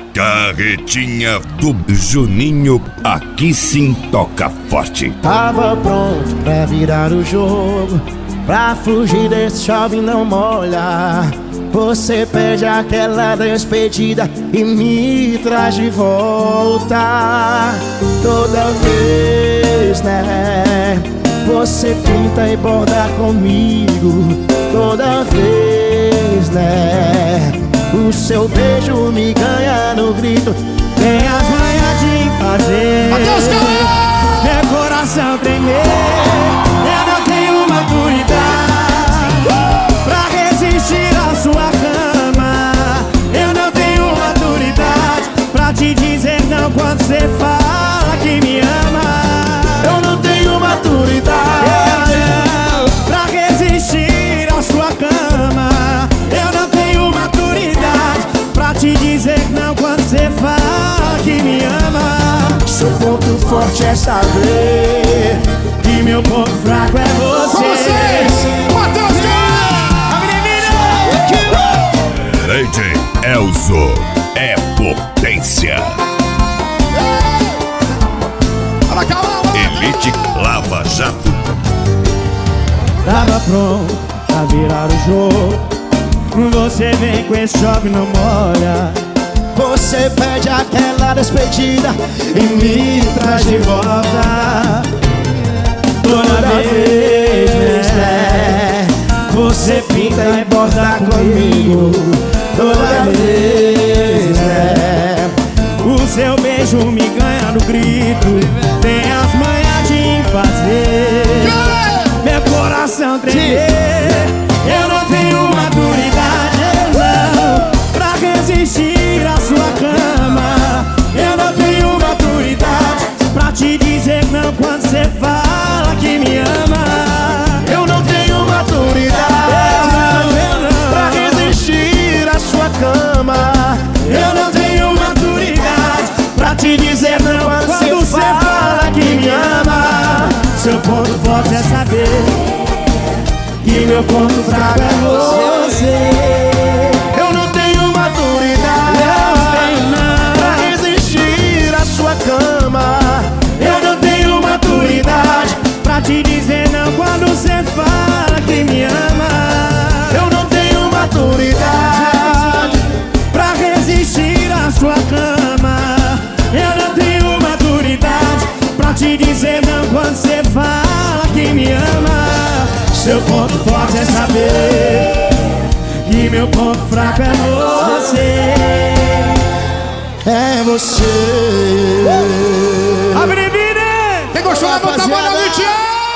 Carretinha do Juninho, aqui sim toca forte. Tava pronto pra virar o jogo, pra fugir desse chove e não molha. Você pede aquela despedida e me traz de volta. Toda vez, né? Você pinta e borda comigo. Toda vez, né? O seu beijo me ganha no grito. Tem as manhas de fazer meu coração tremer. Eu não tenho maturidade pra resistir à sua cama. Eu não tenho maturidade pra te dizer não quando você fala que me ama. Eu não tenho maturidade pra resistir à sua cama. Eu não tenho maturidade pra te dizer não quando você fala que me ama. Seu ponto forte é saber que meu ponto fraco é você. Com vocês, Matheus DJ Elzo é potência. Elite Lava Jato. Tava pronto pra virar o jogo. Você vem com esse chove não molha. Você pede aquela despedida e me traz de volta. Toda vez, né? Você pinta e borda comigo. Toda vez, né? O seu beijo me ganha no grito. Tem as manhas de fazer meu coração tremer. Eu não tenho maturidade, não, pra resistir à sua cama. Eu não tenho maturidade pra te dizer não quando você fala que me ama. Eu não tenho maturidade pra resistir à sua cama. Eu não tenho maturidade pra te dizer não quando você fala que me ama. Seu ponto forte é saber que meu ponto fraco é você. Eu não tenho maturidade pra resistir à sua cama. Eu não tenho maturidade pra te dizer não quando você fala que me ama. Eu não tenho maturidade pra resistir à sua cama. Eu não tenho maturidade pra te dizer não quando você fala que me ama. Seu ponto forte é saber que meu ponto fraco é você. É você. Quem gostou, levanta a mão no Tião.